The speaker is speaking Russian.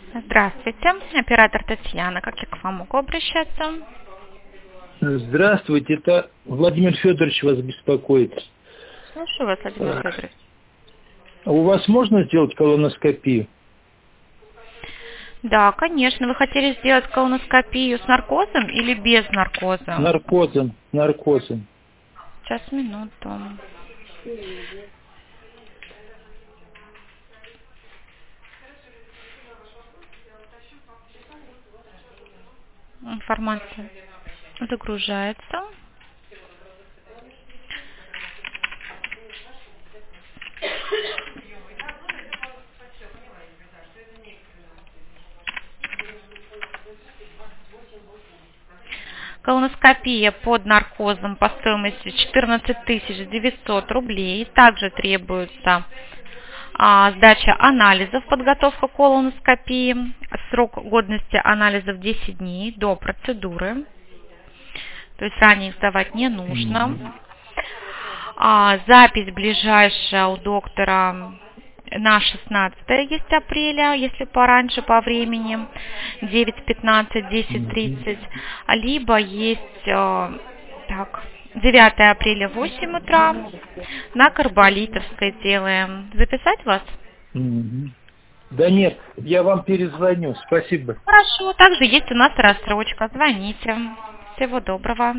Здравствуйте, оператор Татьяна. Как я к вам могу обращаться? Здравствуйте, это Владимир Федорович вас беспокоит. Слушаю вас, Владимир Федорович. У вас можно сделать колоноскопию? Да, конечно. Вы хотели сделать колоноскопию с наркозом или без наркоза? Наркозом. Сейчас, минуту. Информация загружается. Колоноскопия под наркозом по стоимости 14 900 рублей. Также требуется сдача анализов, подготовка к колоноскопии. Срок годности анализов 10 дней до процедуры. То есть ранее их сдавать не нужно. Запись ближайшая у доктора на 16 есть апреля, если пораньше по времени, 9:15, 10:30. Либо есть 9 апреля в 8 утра на Карболитовской делаем. Записать вас? Да нет, я вам перезвоню. Спасибо. Хорошо, также есть у нас рассрочка. Звоните. Всего доброго.